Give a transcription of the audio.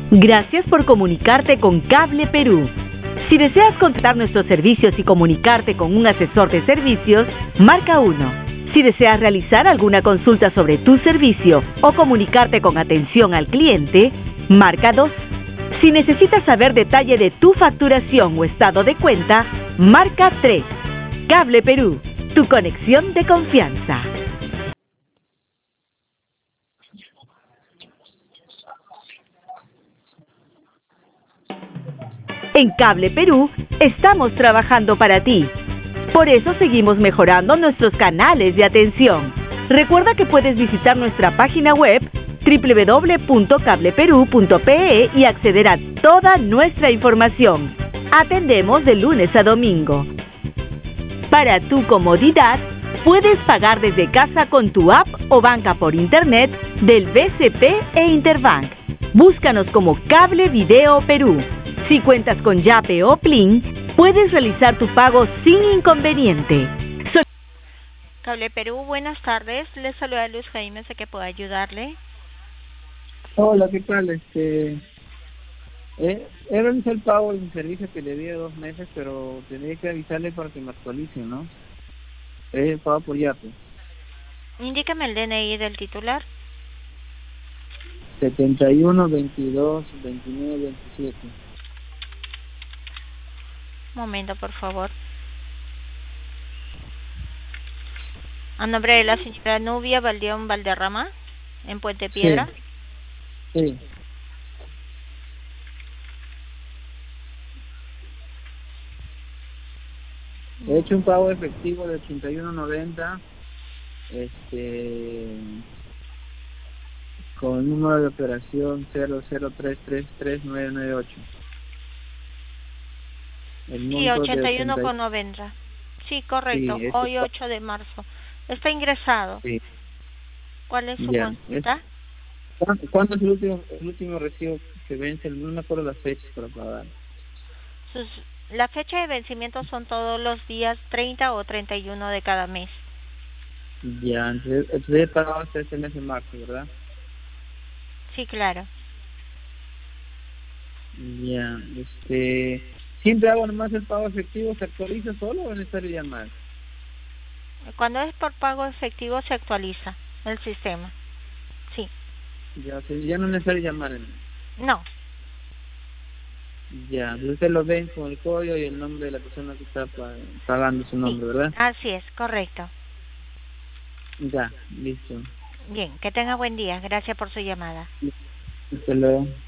Gracias por comunicarte con Cable Perú. Si deseas contratar nuestros servicios y comunicarte con un asesor de servicios, marca 1. Si deseas realizar alguna consulta sobre tu servicio o comunicarte con atención al cliente, marca 2. Si necesitas saber detalle de tu facturación o estado de cuenta, marca 3. Cable Perú, tu conexión de confianza. En Cable Perú estamos trabajando para ti. Por eso seguimos mejorando nuestros canales de atención. Recuerda que puedes visitar nuestra página web www.cableperu.pe y acceder a toda nuestra información. Atendemos de lunes a domingo. Para tu comodidad, puedes pagar desde casa con tu app o banca por internet del BCP e Interbank. Búscanos como Cable Video Perú. Si cuentas con Yape o Plin, puedes realizar tu pago sin inconveniente. Cable Perú, buenas tardes. Les saluda Luz Jaime, sé que puedo ayudarle. Hola, ¿qué tal? He realizado el pago de un servicio que le di de 2 meses, pero tendría que avisarle para que me actualice, ¿no? He pagado por Yape. Indícame el DNI del titular. 71 22 29 27. Un momento, por favor. A nombre de la señora Nubia Valdeón Valderrama, en Puente Piedra. Sí. He hecho un pago efectivo de 81.90, con número de operación 003333998. Sí, 81,90. Sí, correcto. Sí, Hoy 8 de marzo. Está ingresado. Sí. ¿Cuál es su Ya. consulta? ¿Cuándo es el último recibo que vence? No me acuerdo las fechas para pagar. La fecha de vencimiento son todos los días 30 o 31 de cada mes. Ya, entonces he pagado hasta este mes de marzo, ¿verdad? Sí, claro. Ya, siempre hago nomás el pago efectivo, ¿se actualiza solo o es necesario llamar? Cuando es por pago efectivo se actualiza el sistema. Sí. Ya, ya no es necesario llamar. No. Ya, ustedes lo ven con el código y el nombre de la persona que está pagando su nombre, Sí, ¿verdad? así es, correcto. Ya, listo. Bien, que tenga buen día. Gracias por su llamada. Hasta luego.